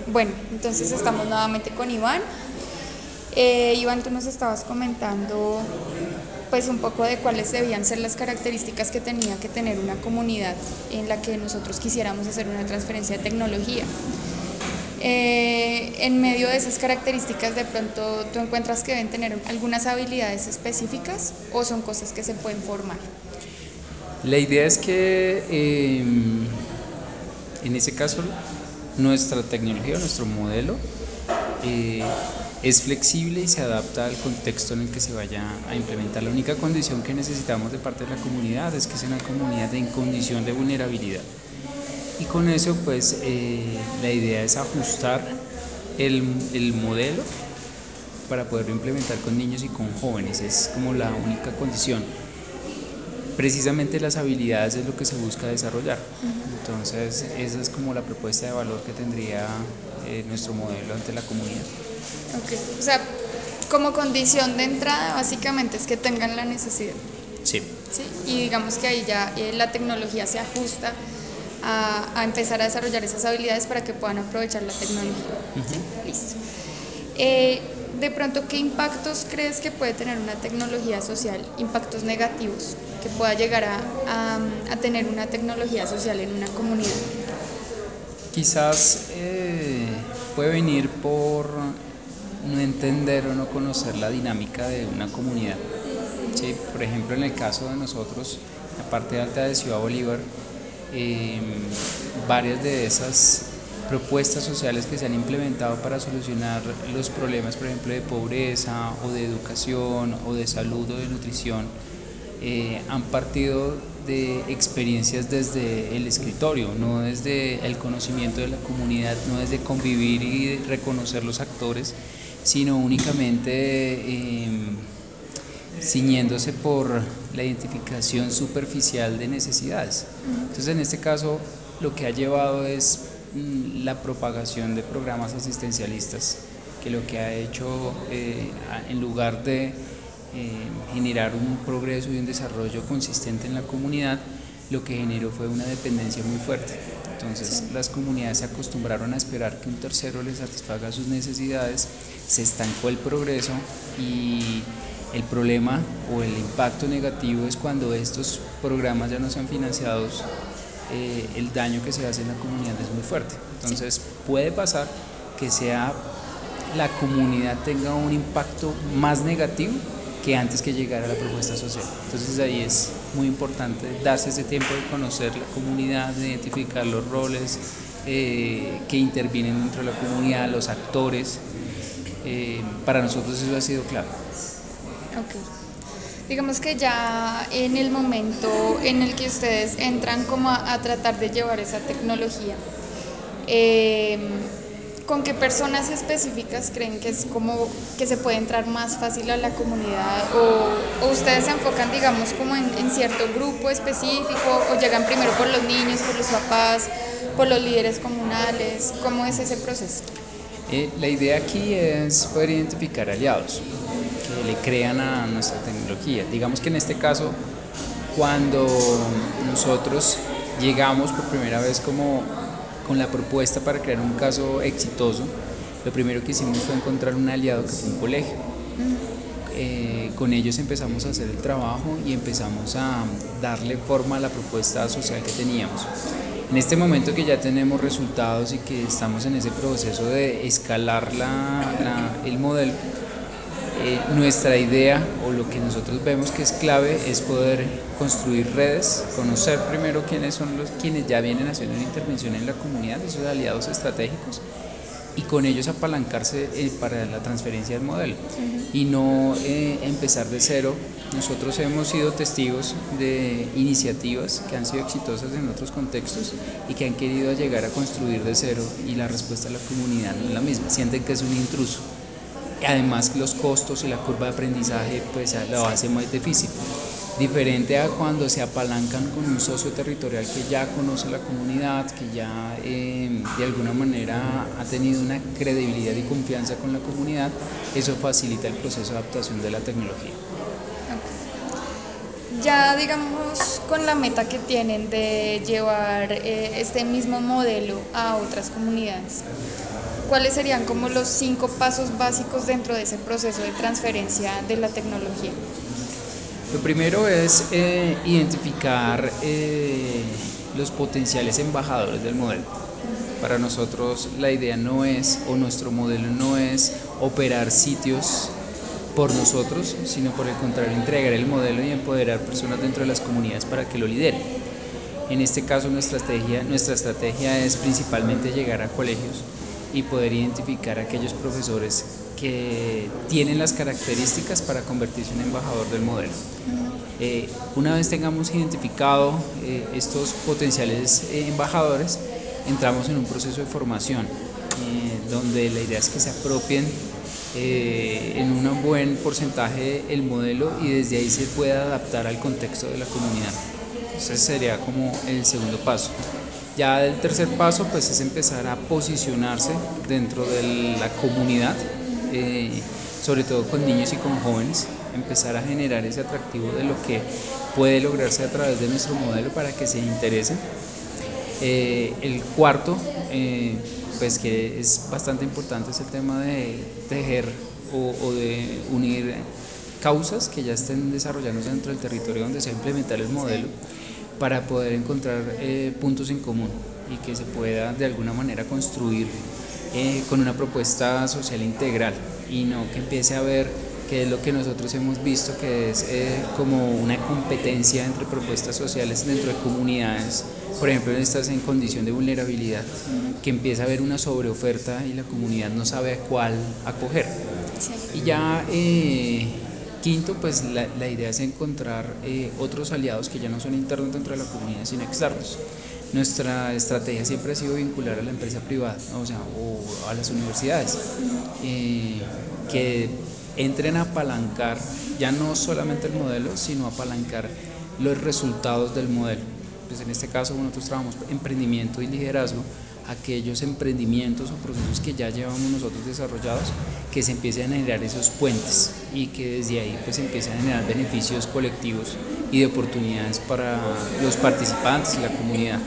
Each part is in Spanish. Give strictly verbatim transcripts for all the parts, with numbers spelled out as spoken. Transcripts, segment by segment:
Bueno, entonces estamos nuevamente con Iván. Eh, Iván, tú nos estabas comentando pues un poco de cuáles debían ser las características que tenía que tener una comunidad en la que nosotros quisiéramos hacer una transferencia de tecnología. Eh, en medio de esas características, de pronto tú encuentras que deben tener algunas habilidades específicas o son cosas que se pueden formar. La idea es que eh, en ese caso nuestra tecnología, nuestro modelo eh, es flexible y se adapta al contexto en el que se vaya a implementar. La única condición que necesitamos de parte de la comunidad es que sea una comunidad en condición de vulnerabilidad. Y con eso pues eh, la idea es ajustar el, el modelo para poderlo implementar con niños y con jóvenes. Es como la única condición. Precisamente las habilidades es lo que se busca desarrollar. Entonces esa es como la propuesta de valor que tendría eh, nuestro modelo ante la comunidad. Okay. O sea, como condición de entrada básicamente es que tengan la necesidad. Sí. ¿Sí? Y digamos que ahí ya eh, la tecnología se ajusta a, a, empezar a desarrollar esas habilidades para que puedan aprovechar la tecnología. ¿Sí? Uh-huh. Listo. Eh, de pronto, ¿qué impactos crees que puede tener una tecnología social? Impactos negativos que pueda llegar a, a, a tener una tecnología social en una comunidad. Quizás eh, puede venir por no entender o no conocer la dinámica de una comunidad. Sí, por ejemplo, en el caso de nosotros, la parte alta de Ciudad Bolívar, eh, varias de esas propuestas sociales que se han implementado para solucionar los problemas, por ejemplo, de pobreza o de educación o de salud o de nutrición, eh, han partido de experiencias desde el escritorio, no desde el conocimiento de la comunidad, no desde convivir y reconocer los actores, sino únicamente eh, ciñéndose por la identificación superficial de necesidades. Entonces, en este caso, lo que ha llevado es mm, la propagación de programas asistencialistas, que lo que ha hecho, eh, en lugar de eh, generar un progreso y un desarrollo consistente en la comunidad, lo que generó fue una dependencia muy fuerte. Entonces, Sí. las comunidades se acostumbraron a esperar que un tercero les satisfaga sus necesidades, se estancó el progreso y el problema o el impacto negativo es cuando estos programas ya no sean financiados, eh, el daño que se hace en la comunidad es muy fuerte. Sí. Entonces puede pasar que sea la comunidad tenga un impacto más negativo que antes que llegara a la propuesta social. Entonces ahí es muy importante darse ese tiempo de conocer la comunidad, de identificar los roles eh, que intervienen dentro de la comunidad, los actores. Eh, para nosotros eso ha sido clave. Ok. Digamos que ya en el momento en el que ustedes entran como a, a tratar de llevar esa tecnología, eh, ¿con qué personas específicas creen que es como que se puede entrar más fácil a la comunidad? ¿O, o ustedes se enfocan, digamos, como en, en cierto grupo específico? ¿O llegan primero por los niños, por los papás, por los líderes comunales? ¿Cómo es ese proceso? Eh, la idea aquí es poder identificar aliados que le crean a nuestra tecnología. Digamos que en este caso, cuando nosotros llegamos por primera vez como con la propuesta para crear un caso exitoso, lo primero que hicimos fue encontrar un aliado que fue un colegio. Eh, con ellos empezamos a hacer el trabajo y empezamos a darle forma a la propuesta social que teníamos. En este momento que ya tenemos resultados y que estamos en ese proceso de escalar la, la, el modelo, eh, nuestra idea o lo que nosotros vemos que es clave es poder construir redes, conocer primero quiénes son los quienes ya vienen haciendo una intervención en la comunidad, esos aliados estratégicos, y con ellos apalancarse eh, para la transferencia del modelo y no eh, empezar de cero. Nosotros hemos sido testigos de iniciativas que han sido exitosas en otros contextos y que han querido llegar a construir de cero y la respuesta de la comunidad no es la misma, sienten que es un intruso. Además los costos y la curva de aprendizaje pues lo hace muy difícil. Diferente a cuando se apalancan con un socio territorial que ya conoce la comunidad, que ya eh, de alguna manera ha tenido una credibilidad y confianza con la comunidad, eso facilita el proceso de adaptación de la tecnología. Ya digamos con la meta que tienen de llevar eh, este mismo modelo a otras comunidades, ¿cuáles serían como los cinco pasos básicos dentro de ese proceso de transferencia de la tecnología? Lo primero es eh, identificar eh, los potenciales embajadores del modelo. Para nosotros la idea no es, o nuestro modelo no es operar sitios por nosotros, sino por el contrario, entregar el modelo y empoderar personas dentro de las comunidades para que lo lideren. En este caso nuestra estrategia, nuestra estrategia es principalmente llegar a colegios y poder identificar a aquellos profesores que tienen las características para convertirse en embajador del modelo. Eh, una vez tengamos identificado eh, estos potenciales eh, embajadores, entramos en un proceso de formación eh, donde la idea es que se apropien eh, en un buen porcentaje el modelo y desde ahí se pueda adaptar al contexto de la comunidad. Ese sería como el segundo paso. Ya el tercer paso pues es empezar a posicionarse dentro de la comunidad, eh, sobre todo con niños y con jóvenes, empezar a generar ese atractivo de lo que puede lograrse a través de nuestro modelo para que se interesen. Eh, el cuarto, eh, pues que es bastante importante, es el tema de tejer o, o de unir causas que ya estén desarrollándose dentro del territorio donde se va a implementar el modelo para poder encontrar eh, puntos en común y que se pueda de alguna manera construir eh, con una propuesta social integral y no que empiece a ver que es lo que nosotros hemos visto que es eh, como una competencia entre propuestas sociales dentro de comunidades, por ejemplo en estas en condición de vulnerabilidad, que empieza a haber una sobreoferta y la comunidad no sabe a cuál acoger. Sí. Y ya eh, quinto, pues la, la idea es encontrar eh, otros aliados que ya no son internos dentro de la comunidad, sino externos. Nuestra estrategia siempre ha sido vincular a la empresa privada, ¿no? O sea, o a las universidades, eh, que entren a apalancar ya no solamente el modelo, sino apalancar los resultados del modelo. Pues en este caso nosotros trabajamos emprendimiento y liderazgo, aquellos emprendimientos o procesos que ya llevamos nosotros desarrollados, que se empiecen a generar esos puentes y que desde ahí pues empiecen a generar beneficios colectivos y de oportunidades para los participantes y la comunidad.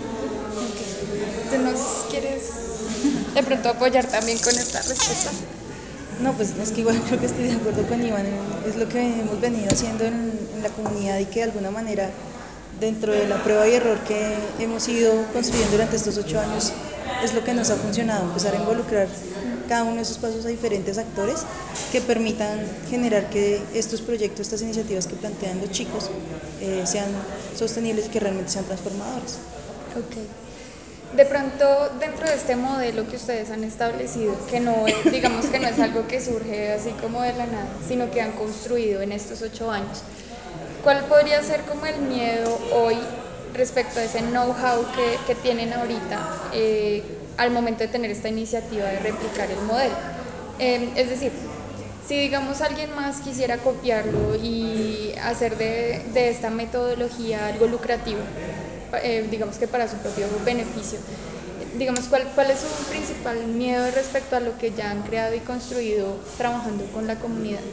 Ok. ¿Tú nos quieres de pronto apoyar también con esta respuesta? No, pues es que igual creo que estoy de acuerdo con Iván, es lo que hemos venido haciendo en, en la comunidad y que de alguna manera dentro de la prueba y error que hemos ido construyendo durante estos ocho años es lo que nos ha funcionado, empezar a involucrar cada uno de esos pasos a diferentes actores que permitan generar que estos proyectos, estas iniciativas que plantean los chicos eh, sean sostenibles y que realmente sean transformadores. Ok. De pronto, dentro de este modelo que ustedes han establecido, que no es, digamos que no es algo que surge así como de la nada, sino que han construido en estos ocho años, ¿cuál podría ser como el miedo hoy respecto a ese know-how que, que tienen ahorita eh, al momento de tener esta iniciativa de replicar el modelo? Eh, es decir, si digamos alguien más quisiera copiarlo y hacer de, de esta metodología algo lucrativo, eh, digamos que para su propio beneficio, digamos, ¿cuál, ¿cuál es su principal miedo respecto a lo que ya han creado y construido trabajando con la comunidad?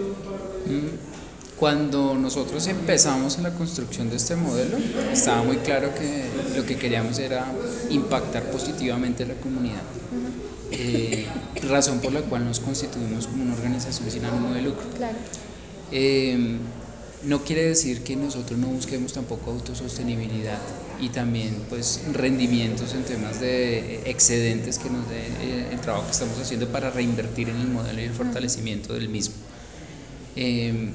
Cuando nosotros empezamos en la construcción de este modelo, estaba muy claro que lo que queríamos era impactar positivamente a la comunidad, eh, razón por la cual nos constituimos como una organización sin ánimo de lucro. Claro. Eh, no quiere decir que nosotros no busquemos tampoco autosostenibilidad y también pues rendimientos en temas de excedentes que nos dé eh, el trabajo que estamos haciendo para reinvertir en el modelo y el fortalecimiento del mismo. Eh,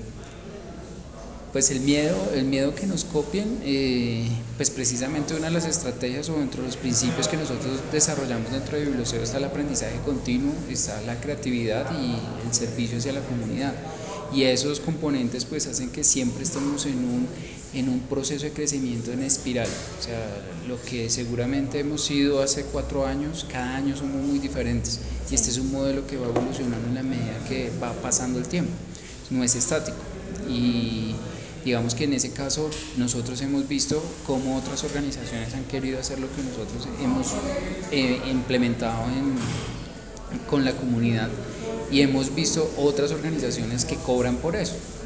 pues el miedo, el miedo que nos copien, eh, pues precisamente una de las estrategias o dentro de los principios que nosotros desarrollamos dentro de Biblioseo está el aprendizaje continuo, está la creatividad y el servicio hacia la comunidad. Y esos componentes pues hacen que siempre estemos en un, en un proceso de crecimiento en espiral. O sea, lo que seguramente hemos sido hace cuatro años, cada año somos muy diferentes. Y este es un modelo que va evolucionando en la medida que va pasando el tiempo, no es estático. Y digamos que en ese caso nosotros hemos visto cómo otras organizaciones han querido hacer lo que nosotros hemos eh, implementado en, con la comunidad y hemos visto otras organizaciones que cobran por eso.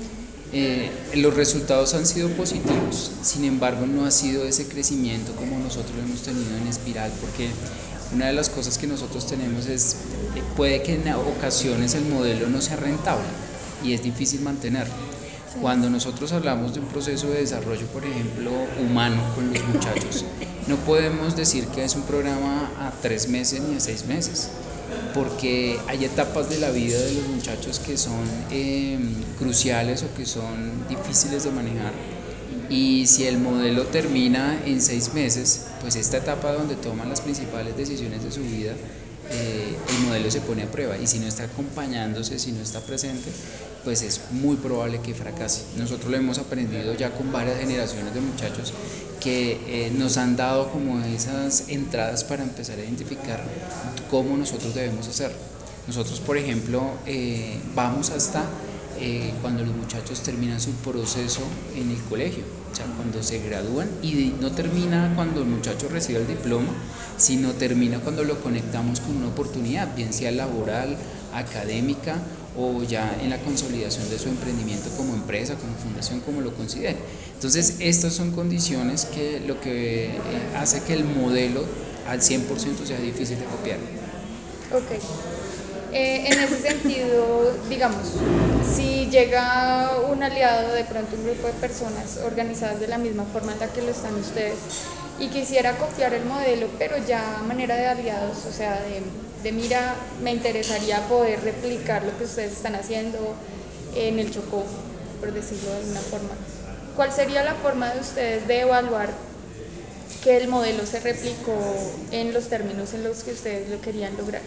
Eh, los resultados han sido positivos, sin embargo no ha sido ese crecimiento como nosotros lo hemos tenido en espiral, porque una de las cosas que nosotros tenemos es, eh, puede que en ocasiones el modelo no sea rentable y es difícil mantenerlo. Sí. Cuando nosotros hablamos de un proceso de desarrollo, por ejemplo, humano con los muchachos, no podemos decir que es un programa a tres meses ni a seis meses, porque hay etapas de la vida de los muchachos que son eh, cruciales o que son difíciles de manejar, y si el modelo termina en seis meses, pues esta etapa donde toman las principales decisiones de su vida, eh, el modelo se pone a prueba, y si no está acompañándose, si no está presente, pues es muy probable que fracase. Nosotros lo hemos aprendido ya con varias generaciones de muchachos que eh, nos han dado como esas entradas para empezar a identificar cómo nosotros debemos hacerlo. Nosotros, por ejemplo, eh, vamos hasta eh, cuando los muchachos terminan su proceso en el colegio, o sea, cuando se gradúan, y no termina cuando el muchacho recibe el diploma, sino termina cuando lo conectamos con una oportunidad, bien sea laboral, académica, o ya en la consolidación de su emprendimiento como empresa, como fundación, como lo considere. Entonces, estas son condiciones que lo que eh, hace que el modelo al cien por ciento sea difícil de copiar. Ok. Eh, en ese sentido, digamos, si llega un aliado, de pronto un grupo de personas organizadas de la misma forma en la que lo están ustedes, y quisiera copiar el modelo, pero ya a manera de aliados, o sea, de, de mira, me interesaría poder replicar lo que ustedes están haciendo en el Chocó, por decirlo de alguna forma. ¿Cuál sería la forma de ustedes de evaluar que el modelo se replicó en los términos en los que ustedes lo querían lograr?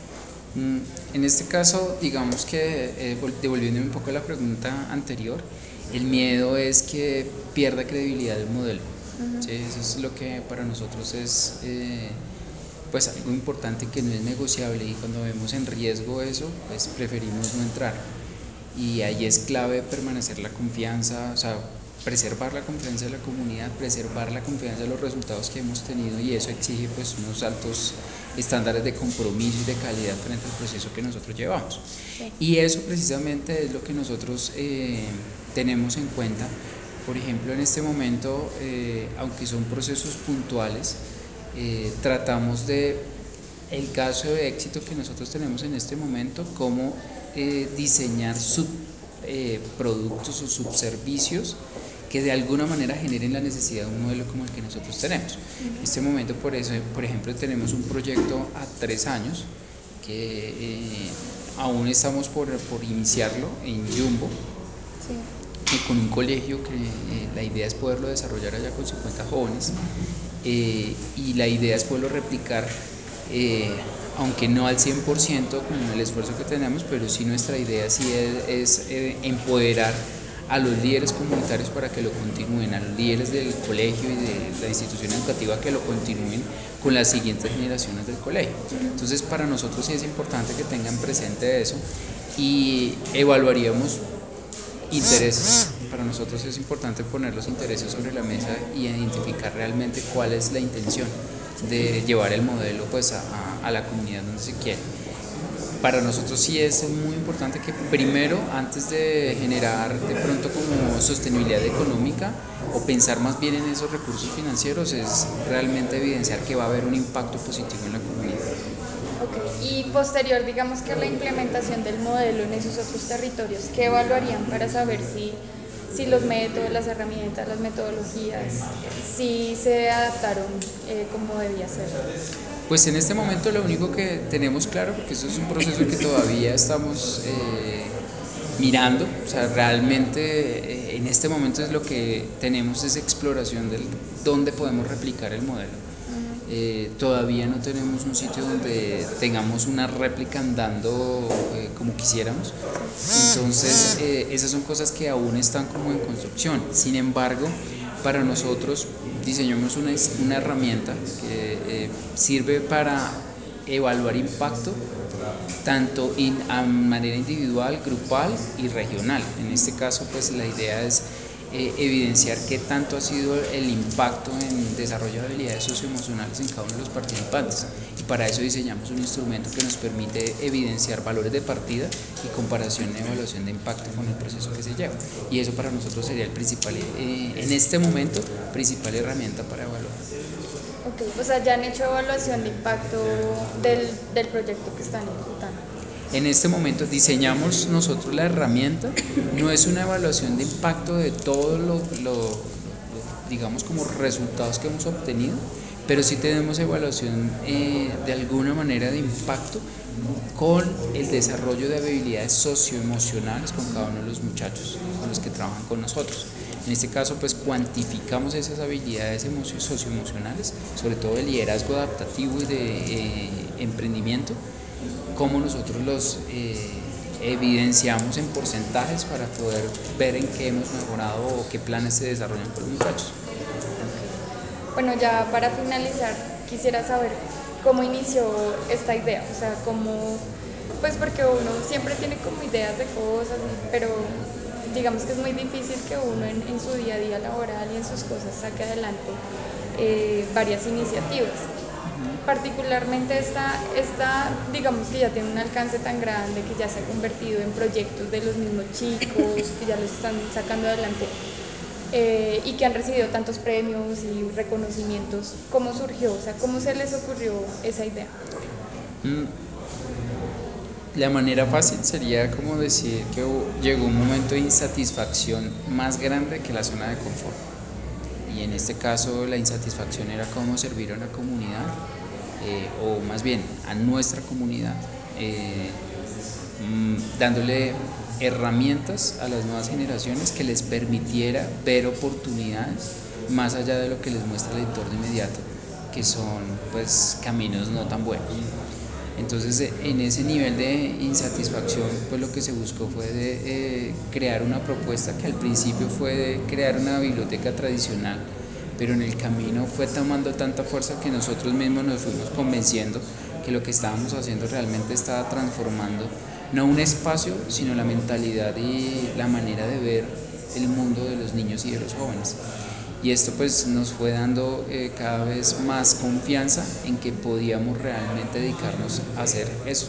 En este caso, digamos que, eh, devolviéndome un poco a la pregunta anterior, el miedo es que pierda credibilidad el modelo. Uh-huh. ¿Sí? Eso es lo que para nosotros es eh, pues algo importante, que no es negociable, y cuando vemos en riesgo eso, pues preferimos no entrar. Y ahí es clave permanecer la confianza, o sea, preservar la confianza de la comunidad, preservar la confianza de los resultados que hemos tenido, y eso exige pues unos altos estándares de compromiso y de calidad frente al proceso que nosotros llevamos. Sí. Y eso precisamente es lo que nosotros eh, tenemos en cuenta. Por ejemplo, en este momento, eh, aunque son procesos puntuales, eh, tratamos de, el caso de éxito que nosotros tenemos en este momento, cómo eh, diseñar subproductos eh, o subservicios que de alguna manera generen la necesidad de un modelo como el que nosotros tenemos. Uh-huh. En este momento, por eso, por ejemplo, tenemos un proyecto a tres años que eh, aún estamos por, por iniciarlo en Jumbo. Sí. Con un colegio que eh, la idea es poderlo desarrollar allá con cincuenta jóvenes, eh, y la idea es poderlo replicar, eh, aunque no al cien por ciento con el esfuerzo que tenemos, pero sí nuestra idea sí es, es eh, empoderar a los líderes comunitarios para que lo continúen, a los líderes del colegio y de la institución educativa que lo continúen con las siguientes generaciones del colegio. Entonces, para nosotros sí es importante que tengan presente eso, y evaluaríamos intereses. Para nosotros es importante poner los intereses sobre la mesa y identificar realmente cuál es la intención de llevar el modelo pues a, a, a la comunidad donde se quiere. Para nosotros sí es muy importante que primero, antes de generar de pronto como sostenibilidad económica o pensar más bien en esos recursos financieros, es realmente evidenciar que va a haber un impacto positivo en la comunidad. Ok, y posterior, digamos que a la implementación del modelo en esos otros territorios, ¿qué evaluarían para saber si, si los métodos, las herramientas, las metodologías, si se adaptaron eh, como debía ser? Pues en este momento lo único que tenemos claro, porque eso es un proceso que todavía estamos eh, mirando, o sea, realmente eh, en este momento es lo que tenemos es exploración de dónde podemos replicar el modelo. Eh, todavía no tenemos un sitio donde tengamos una réplica andando eh, como quisiéramos, entonces eh, esas son cosas que aún están como en construcción. Sin embargo, para nosotros diseñamos una, una herramienta que eh, sirve para evaluar impacto tanto in, a manera individual, grupal y regional. En este caso, pues la idea es eh, evidenciar qué tanto ha sido el impacto en desarrollo de habilidades socioemocionales en cada uno de los participantes. Y para eso diseñamos un instrumento que nos permite evidenciar valores de partida y comparación y evaluación de impacto con el proceso que se lleva. Y eso para nosotros sería el principal, eh, en este momento, principal herramienta para evaluar. Ok, o sea, ya han hecho evaluación de impacto del, del proyecto que están ejecutando. En este momento diseñamos nosotros la herramienta, no es una evaluación de impacto de todos los, lo, digamos, como resultados que hemos obtenido, pero sí tenemos evaluación eh, de alguna manera de impacto con el desarrollo de habilidades socioemocionales con cada uno de los muchachos con los que trabajan con nosotros. En este caso, pues cuantificamos esas habilidades socioemocionales, sobre todo de liderazgo adaptativo y de eh, emprendimiento, cómo nosotros los eh, evidenciamos en porcentajes para poder ver en qué hemos mejorado o qué planes se desarrollan con los muchachos. Bueno, ya para finalizar, quisiera saber cómo inició esta idea, o sea, cómo, pues porque uno siempre tiene como ideas de cosas, pero digamos que es muy difícil que uno en, en su día a día laboral y en sus cosas saque adelante eh, varias iniciativas. Particularmente esta, esta, digamos que ya tiene un alcance tan grande que ya se ha convertido en proyectos de los mismos chicos, que ya los están sacando adelante eh, y que han recibido tantos premios y reconocimientos. ¿Cómo surgió? O sea, ¿cómo se les ocurrió esa idea? Mm, La manera fácil sería como decir que llegó un momento de insatisfacción más grande que la zona de confort. Y en este caso la insatisfacción era cómo servir a una comunidad, eh, o más bien a nuestra comunidad, eh, mmm, dándole herramientas a las nuevas generaciones que les permitiera ver oportunidades más allá de lo que les muestra el entorno inmediato, que son pues caminos no tan buenos. Entonces, en ese nivel de insatisfacción, pues lo que se buscó fue de eh, crear una propuesta que al principio fue de crear una biblioteca tradicional, pero en el camino fue tomando tanta fuerza que nosotros mismos nos fuimos convenciendo que lo que estábamos haciendo realmente estaba transformando no un espacio, sino la mentalidad y la manera de ver el mundo de los niños y de los jóvenes. Y esto pues nos fue dando eh, cada vez más confianza en que podíamos realmente dedicarnos a hacer eso.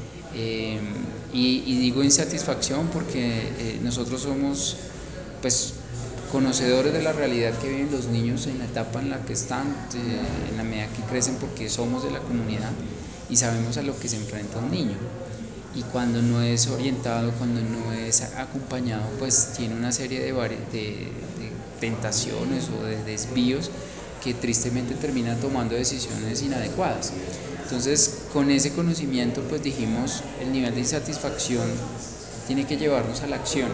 Eh, y, y digo insatisfacción porque eh, nosotros somos pues conocedores de la realidad que viven los niños en la etapa en la que están, eh, en la medida que crecen, porque somos de la comunidad y sabemos a lo que se enfrenta un niño. Y cuando no es orientado, cuando no es acompañado, pues tiene una serie de, de, de tentaciones o de desvíos que tristemente terminan tomando decisiones inadecuadas. Entonces, con ese conocimiento, pues dijimos, el nivel de insatisfacción tiene que llevarnos a la acción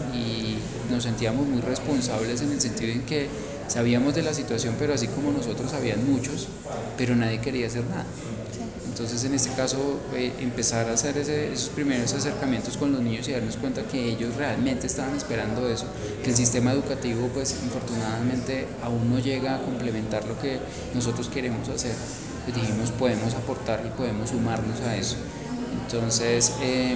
y nos sentíamos muy responsables en el sentido en que sabíamos de la situación, pero así como nosotros sabían muchos, pero nadie quería hacer nada. Entonces, en este caso, eh, empezar a hacer ese, esos primeros acercamientos con los niños y darnos cuenta que ellos realmente estaban esperando eso, que el sistema educativo, pues, infortunadamente, aún no llega a complementar lo que nosotros queremos hacer. Pues dijimos, podemos aportar y podemos sumarnos a eso. Entonces, eh,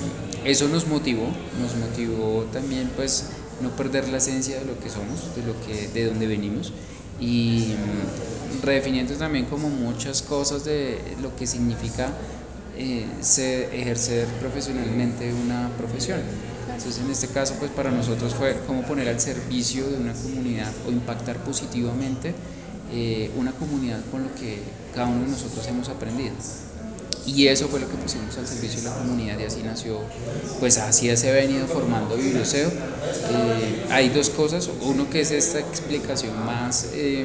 eso nos motivó, nos motivó también, pues, no perder la esencia de lo que somos, de lo que, de donde venimos, y redefiniendo también como muchas cosas de lo que significa eh, ser, ejercer profesionalmente una profesión. Entonces, en este caso, pues para nosotros fue como poner al servicio de una comunidad o impactar positivamente eh, una comunidad con lo que cada uno de nosotros hemos aprendido. Y eso fue lo que pusimos al servicio de la comunidad y así nació, pues así se ha venido formando Biblioseo. Eh, hay dos cosas, uno que es esta explicación más, eh,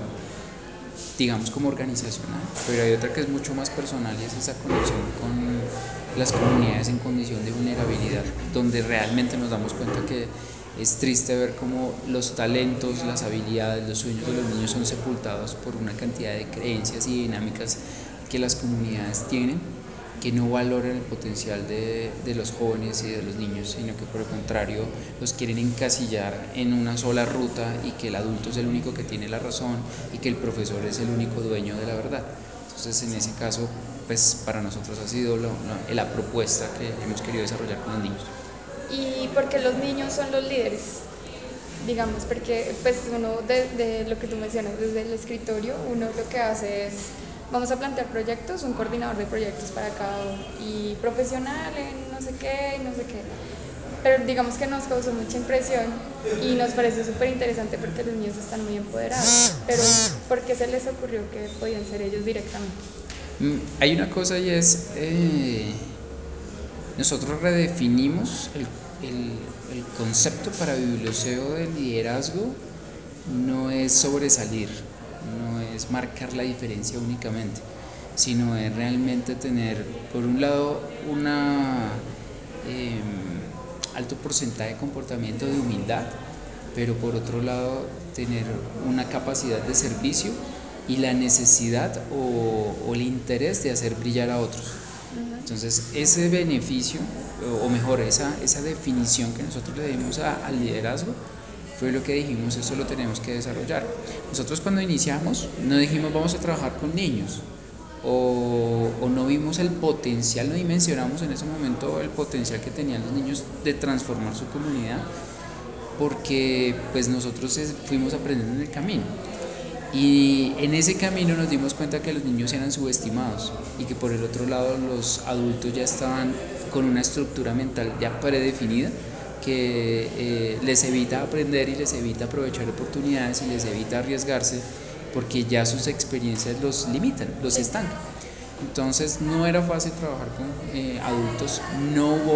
digamos, como organizacional, pero hay otra que es mucho más personal y es esa conexión con las comunidades en condición de vulnerabilidad, donde realmente nos damos cuenta que es triste ver cómo los talentos, las habilidades, los sueños de los niños son sepultados por una cantidad de creencias y dinámicas que las comunidades tienen, que no valoran el potencial de, de los jóvenes y de los niños, sino que por el contrario los quieren encasillar en una sola ruta y que el adulto es el único que tiene la razón y que el profesor es el único dueño de la verdad. Entonces, en ese caso, pues para nosotros ha sido lo, lo, la propuesta que hemos querido desarrollar con los niños. ¿Y por qué los niños son los líderes? digamos, porque pues uno de, de lo que tú mencionas desde el escritorio, uno lo que hace es, vamos a plantear proyectos, un coordinador de proyectos para cada uno y profesional en no sé qué, no sé qué. Pero digamos que nos causó mucha impresión y nos pareció súper interesante porque los niños están muy empoderados. Pero ¿por qué se les ocurrió que podían ser ellos directamente? Mm, Hay una cosa y es, eh, nosotros redefinimos el, el- el concepto para Biblioseo de liderazgo, no es sobresalir, no es marcar la diferencia únicamente, sino es realmente tener, por un lado, una eh, alto porcentaje de comportamiento de humildad, pero por otro lado tener una capacidad de servicio y la necesidad o, o el interés de hacer brillar a otros. Entonces ese beneficio, o mejor, esa, esa definición que nosotros le dimos a, al liderazgo, fue lo que dijimos, eso lo tenemos que desarrollar. Nosotros cuando iniciamos no dijimos vamos a trabajar con niños, o, o no vimos el potencial, no dimensionamos en ese momento el potencial que tenían los niños de transformar su comunidad, porque pues nosotros fuimos aprendiendo en el camino. Y en ese camino nos dimos cuenta que los niños eran subestimados y que por el otro lado los adultos ya estaban con una estructura mental ya predefinida que eh, les evita aprender y les evita aprovechar oportunidades y les evita arriesgarse porque ya sus experiencias los limitan, los estancan. Entonces no era fácil trabajar con eh, adultos, no hubo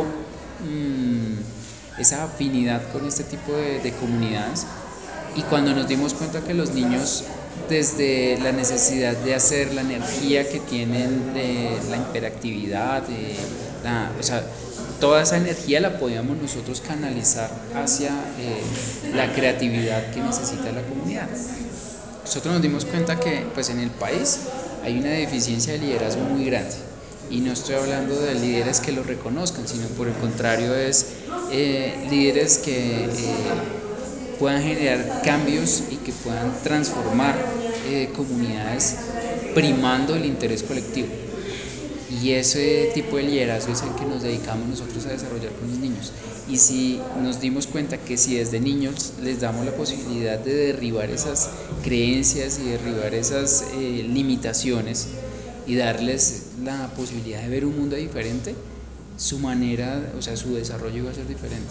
mmm, esa afinidad con este tipo de, de comunidades. Y cuando nos dimos cuenta que los niños, desde la necesidad de hacer, la energía que tienen, de la hiperactividad, de la, o sea, toda esa energía la podíamos nosotros canalizar hacia eh, la creatividad que necesita la comunidad. Nosotros nos dimos cuenta que pues en el país hay una deficiencia de liderazgo muy grande. Y no estoy hablando de líderes que lo reconozcan, sino por el contrario es eh, líderes que eh, puedan generar cambios y que puedan transformar eh, comunidades primando el interés colectivo. Y ese tipo de liderazgo es el que nos dedicamos nosotros a desarrollar con los niños. Y si nos dimos cuenta que si desde niños les damos la posibilidad de derribar esas creencias y derribar esas eh, limitaciones y darles la posibilidad de ver un mundo diferente, su manera, o sea, su desarrollo iba a ser diferente.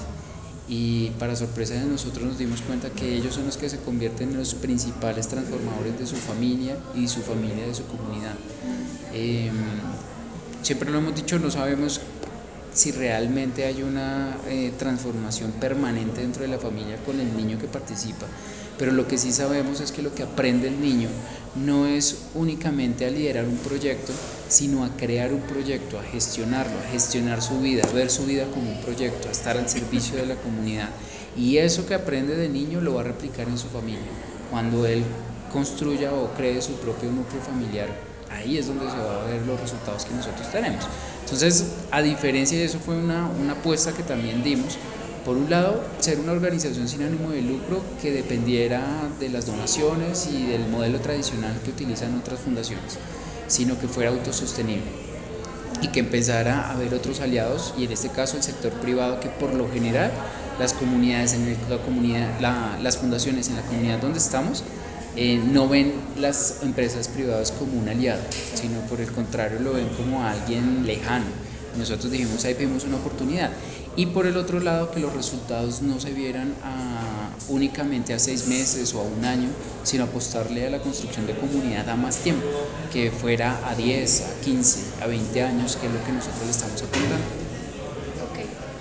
Y para sorpresa de nosotros nos dimos cuenta que ellos son los que se convierten en los principales transformadores de su familia y su familia de su comunidad. Eh, Siempre lo hemos dicho, no sabemos si realmente hay una eh, transformación permanente dentro de la familia con el niño que participa, pero lo que sí sabemos es que lo que aprende el niño no es únicamente a liderar un proyecto, sino a crear un proyecto, a gestionarlo, a gestionar su vida, a ver su vida como un proyecto, a estar al servicio de la comunidad. Y eso que aprende de niño lo va a replicar en su familia. Cuando él construya o cree su propio núcleo familiar, ahí es donde se va a ver los resultados que nosotros tenemos. Entonces, a diferencia de eso, fue una, una apuesta que también dimos. Por un lado, ser una organización sin ánimo de lucro que dependiera de las donaciones y del modelo tradicional que utilizan otras fundaciones, sino que fuera autosostenible y que empezara a haber otros aliados, y en este caso el sector privado, que por lo general las comunidades, en el, la comunidad, la, las fundaciones en la comunidad donde estamos, eh, no ven las empresas privadas como un aliado, sino por el contrario lo ven como alguien lejano. Nosotros dijimos, ahí vimos una oportunidad. Y por el otro lado, que los resultados no se vieran a, únicamente a seis meses o a un año, sino apostarle a la construcción de comunidad a más tiempo, que fuera a diez, a quince, a veinte años, que es lo que nosotros le estamos apuntando. Ok.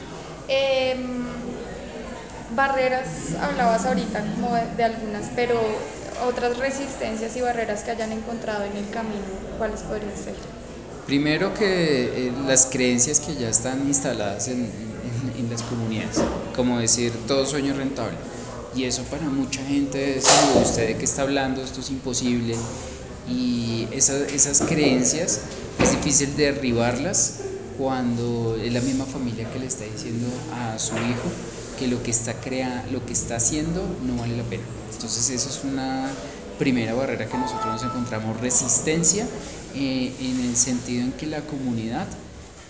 Em, barreras, hablabas ahorita como de, de algunas, pero otras resistencias y barreras que hayan encontrado en el camino, ¿cuáles podrían ser? Primero que eh, las creencias que ya están instaladas en, en, en las comunidades, como decir todo sueño es rentable. Y eso para mucha gente es, ¿usted de qué está hablando? Esto es imposible. Y esas, esas creencias es difícil derribarlas cuando es la misma familia que le está diciendo a su hijo que lo que está, crea, lo que está haciendo no vale la pena. Entonces eso es una primera barrera que nosotros nos encontramos, resistencia eh, en el sentido en que la comunidad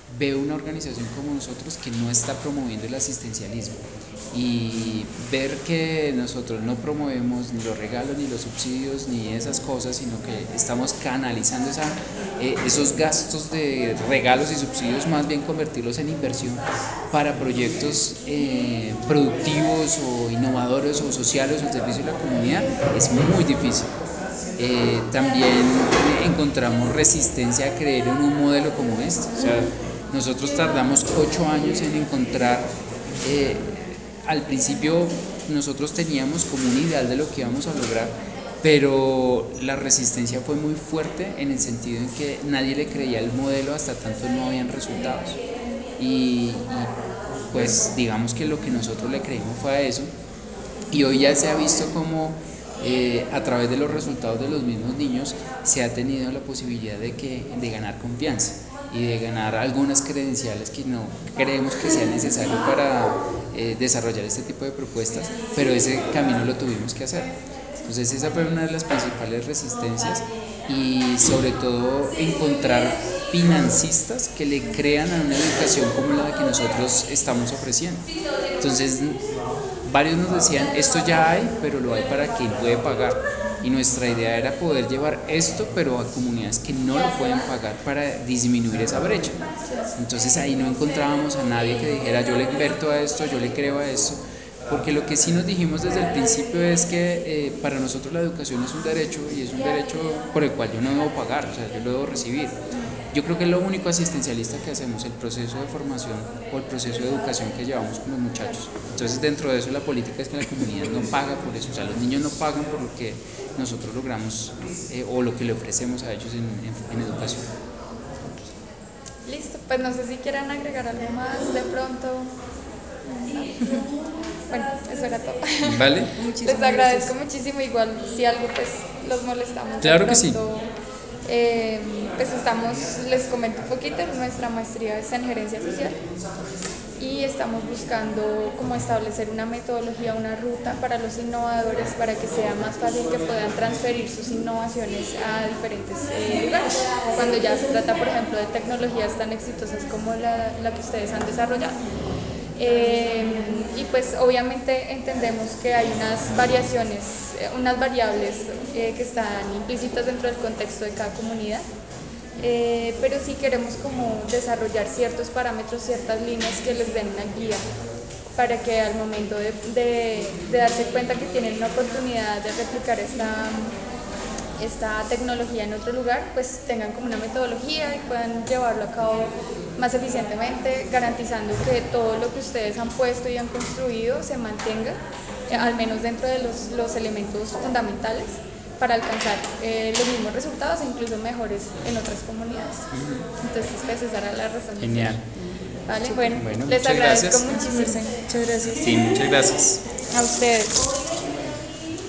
veo una organización como nosotros que no está promoviendo el asistencialismo, y ver que nosotros no promovemos ni los regalos ni los subsidios ni esas cosas, sino que estamos canalizando esa, eh, esos gastos de regalos y subsidios, más bien convertirlos en inversión para proyectos eh, productivos o innovadores o sociales o al servicio de la comunidad, es muy difícil. Eh, también encontramos resistencia a creer en un modelo como este. O sea, nosotros tardamos ocho años en encontrar, eh, al principio nosotros teníamos como un ideal de lo que íbamos a lograr, pero la resistencia fue muy fuerte en el sentido en que nadie le creía el modelo hasta tanto no habían resultados. Y, y pues digamos que lo que nosotros le creímos fue a eso, y hoy ya se ha visto como eh, a través de los resultados de los mismos niños se ha tenido la posibilidad de, que, de ganar confianza y de ganar algunas credenciales que no creemos que sea necesario para eh, desarrollar este tipo de propuestas, pero ese camino lo tuvimos que hacer. Entonces esa fue una de las principales resistencias, y sobre todo encontrar financistas que le crean a una educación como la que nosotros estamos ofreciendo. Entonces varios nos decían, esto ya hay, pero lo hay para quien puede pagar. Y nuestra idea era poder llevar esto, pero a comunidades que no lo pueden pagar, para disminuir esa brecha. Entonces ahí no encontrábamos a nadie que dijera, yo le invierto a esto, yo le creo a esto. Porque lo que sí nos dijimos desde el principio es que eh, para nosotros la educación es un derecho, y es un derecho por el cual yo no debo pagar, o sea, yo lo debo recibir. Yo creo que es lo único asistencialista que hacemos, el proceso de formación o el proceso de educación que llevamos con los muchachos. Entonces dentro de eso la política es que la comunidad no paga por eso, o sea, los niños no pagan por lo que nosotros logramos eh, o lo que le ofrecemos a ellos en, en, en educación. Listo, pues no sé si quieran agregar algo más de pronto. Bueno, eso era todo. ¿Vale? Les Muchísimas agradezco gracias. muchísimo. Igual, si algo pues los molestamos de Claro que sí. pronto, eh, pues estamos, les comento un poquito, nuestra maestría es en gerencia social y estamos buscando cómo establecer una metodología, una ruta para los innovadores, para que sea más fácil que puedan transferir sus innovaciones a diferentes eh, lugares. Cuando ya se trata, por ejemplo, de tecnologías tan exitosas como la, la que ustedes han desarrollado. Eh, y pues obviamente entendemos que hay unas variaciones, eh, unas variables eh, que están implícitas dentro del contexto de cada comunidad, eh, pero sí queremos como desarrollar ciertos parámetros, ciertas líneas que les den una guía para que al momento de, de, de darse cuenta que tienen una oportunidad de replicar esta, esta tecnología en otro lugar, pues tengan como una metodología y puedan llevarlo a cabo más eficientemente, garantizando que todo lo que ustedes han puesto y han construido se mantenga, eh, al menos dentro de los, los elementos fundamentales, para alcanzar eh, los mismos resultados e incluso mejores en otras comunidades. Entonces, pues esa era la razón de ser. Genial. Vale, Súper. bueno, Bueno, les muchas agradezco gracias. Muchas muchísimo gracias. Muchas gracias. Sí, muchas gracias. a ustedes.